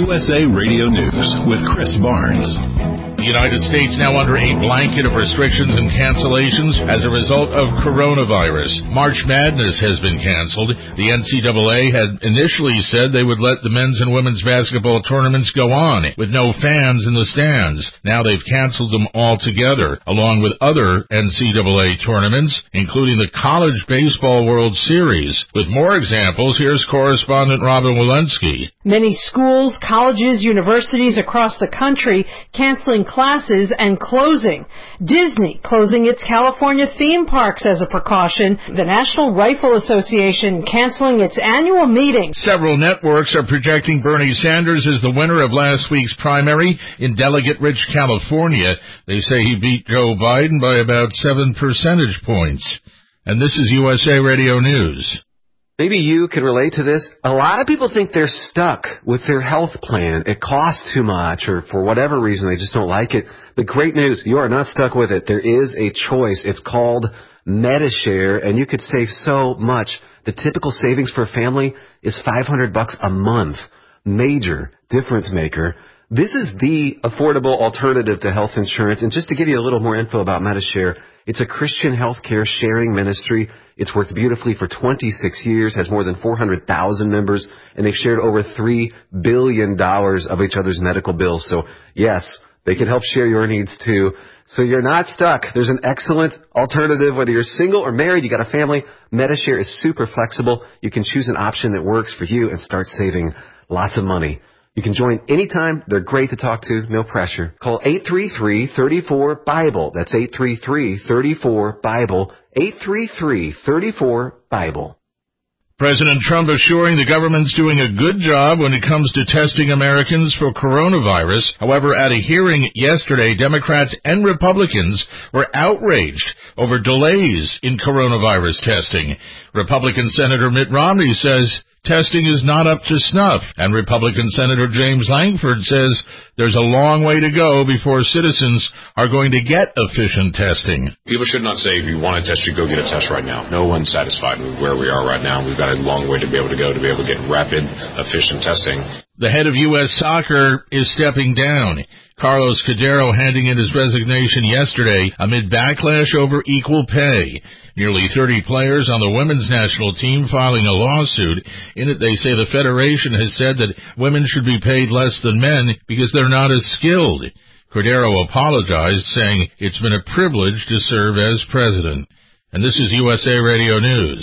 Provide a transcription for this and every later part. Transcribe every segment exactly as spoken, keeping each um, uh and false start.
U S A Radio News with Chris Barnes. The United States now under a blanket of restrictions and cancellations as a result of coronavirus. March Madness has been canceled. The N C double A had initially said they would let the men's and women's basketball tournaments go on with no fans in the stands. Now they've canceled them altogether, along with other N C double A tournaments, including the College Baseball World Series. With more examples, here's correspondent Robin Walensky. Many schools, colleges, universities across the country canceling classes and closing. Disney closing its California theme parks as a precaution. The National Rifle Association canceling its annual meeting. Several networks are projecting Bernie Sanders as the winner of last week's primary in delegate-rich California. They say he beat Joe Biden by about seven percentage points. And this is U S A Radio News. Maybe you can relate to this. A lot of people think they're stuck with their health plan. It costs too much, or for whatever reason, they just don't like it. The great news, you are not stuck with it. There is a choice. It's called Medi-Share, and you could save so much. The typical savings for a family is five hundred bucks a month. Major difference maker. This is the affordable alternative to health insurance. And just to give you a little more info about Medi-Share, it's a Christian healthcare sharing ministry. It's worked beautifully for twenty-six years, has more than four hundred thousand members, and they've shared over three billion dollars of each other's medical bills. So, yes, they can help share your needs, too. So you're not stuck. There's an excellent alternative. Whether you're single or married, you got a family, Medi-Share is super flexible. You can choose an option that works for you and start saving lots of money. You can join anytime. They're great to talk to. No pressure. Call eight three three, three four, BIBLE. That's eight three three, three four, BIBLE. eight three three, three four, BIBLE. President Trump assuring the government's doing a good job when it comes to testing Americans for coronavirus. However, at a hearing yesterday, Democrats and Republicans were outraged over delays in coronavirus testing. Republican Senator Mitt Romney says testing is not up to snuff, and Republican Senator James Lankford says there's a long way to go before citizens are going to get efficient testing. People should not say, if you want a test, you go get a test right now. No one's satisfied with where we are right now. We've got a long way to be able to go to be able to get rapid, efficient testing. The head of U S Soccer is stepping down. Carlos Cordero handing in his resignation yesterday amid backlash over equal pay. Nearly thirty players on the women's national team filing a lawsuit. In it, they say the federation has said that women should be paid less than men because they're not as skilled. Cordero apologized, saying it's been a privilege to serve as president. And this is U S A Radio News.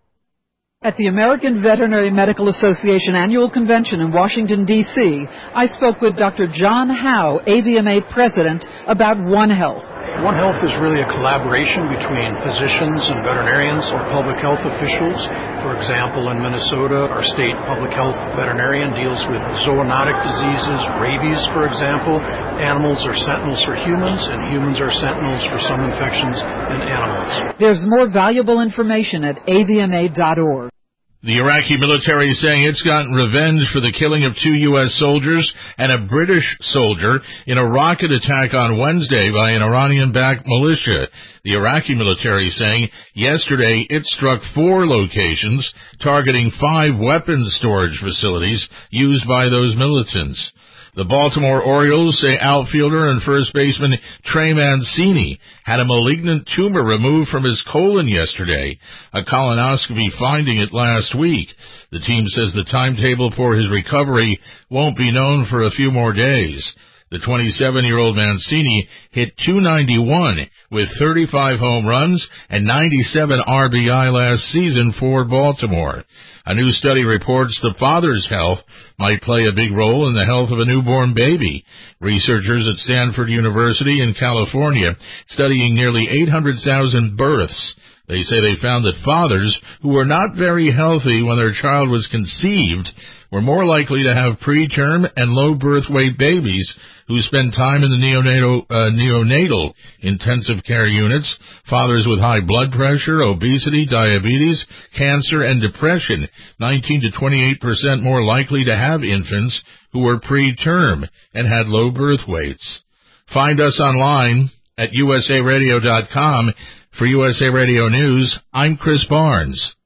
At the American Veterinary Medical Association Annual Convention in Washington, D C, I spoke with Doctor John Howe, A V M A President, about One Health. One Health is really a collaboration between physicians and veterinarians or public health officials. For example, in Minnesota, our state public health veterinarian deals with zoonotic diseases, rabies, for example. Animals are sentinels for humans, and humans are sentinels for some infections in animals. There's more valuable information at A V M A dot org. The Iraqi military is saying it's gotten revenge for the killing of two U S soldiers and a British soldier in a rocket attack on Wednesday by an Iranian-backed militia. The Iraqi military saying yesterday it struck four locations targeting five weapons storage facilities used by those militants. The Baltimore Orioles say outfielder and first baseman Trey Mancini had a malignant tumor removed from his colon yesterday, a colonoscopy finding it last week. The team says the timetable for his recovery won't be known for a few more days. The twenty-seven-year-old Mancini hit two ninety-one with thirty-five home runs and ninety-seven R B I last season for Baltimore. A new study reports the father's health might play a big role in the health of a newborn baby. Researchers at Stanford University in California studying nearly eight hundred thousand births. They say they found that fathers who were not very healthy when their child was conceived were more likely to have preterm and low birth weight babies who spend time in the neonatal, uh, neonatal intensive care units. Fathers with high blood pressure, obesity, diabetes, cancer, and depression, nineteen to twenty-eight percent more likely to have infants who were preterm and had low birth weights. Find us online at U S A radio dot com. For U S A Radio News, I'm Chris Barnes.